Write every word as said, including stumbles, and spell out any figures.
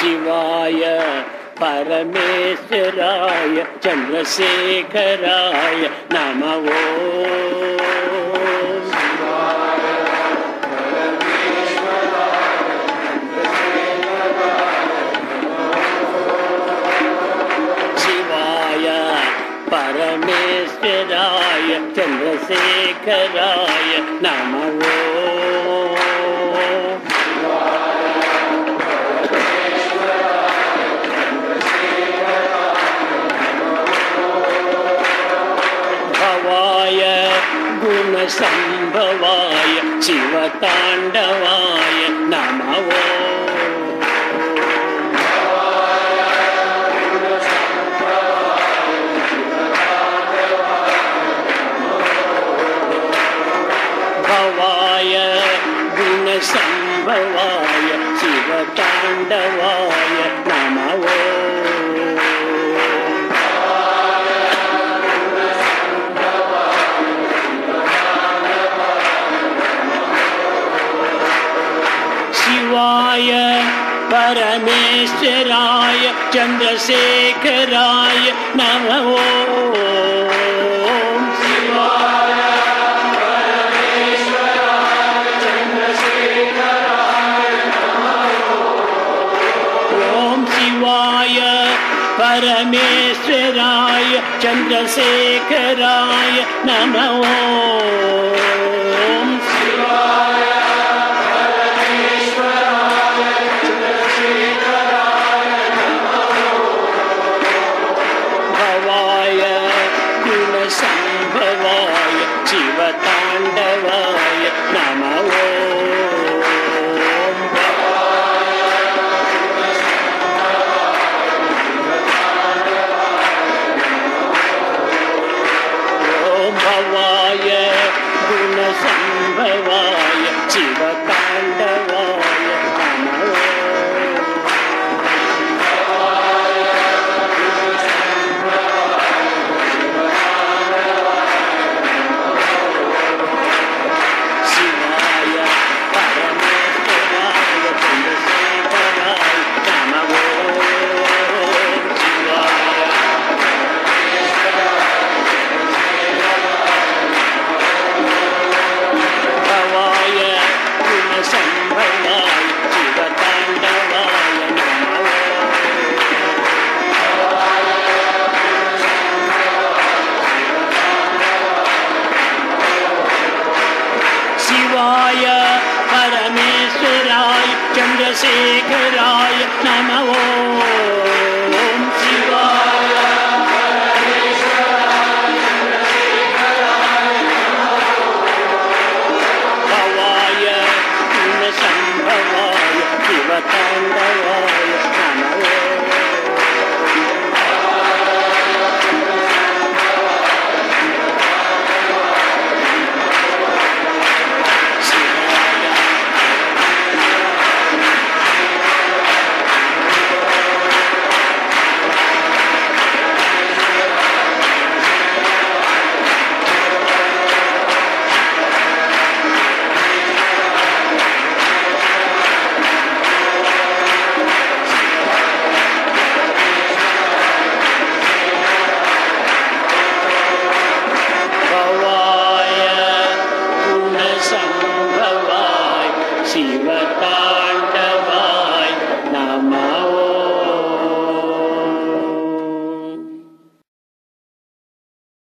ಶಿವಾಯ ಪರಮೇಶ್ವರಾಯ ಚಂದ್ರಶೇಖರಾಯ ನಮಃ ಶಿವಾಯ ಪರಮೇಶ್ವರಾಯ ಚಂದ್ರಶೇಖರಾಯ ನಮಃ ಭವಾಯ ಗುಣಸಂಭವಾಯ ಶಿವತಾಂಡವಾಯ ನಮಃ ಭವಾಯ ಗುಣಸಂಭವಾಯ ಶಿವತಾಂಡವಾಯ ನಮಃ ಶಿವಾಯ ಪರಮೇಶ್ವರಾಯ ಚಂದ್ರಶೇಖರಾಯ ನಮಃ ಶಿವಾಯ ಪರಮೇಶ್ವರಾಯ ಚಂದ್ರಶೇಖರಾಯ ನಮಃ ಓಂ ಶಿವಾಯ ಪರಮೇಶ್ವರಾಯ ಚಂದ್ರಶೇಖರಾಯ ನಮಃ ಓಂ ಶಿವಾಯ ಸಂಭವಾಯ ಶಿವತಾಂಡವಾಯ ನಮಃ ಓಂ ಭವಾಯ ಗುಣಸಂಭವಾಯ ಶಿವತಾಂಡವಾಯ ನಮಃ शिवाय परमेश्वराय चंद्रशेखराय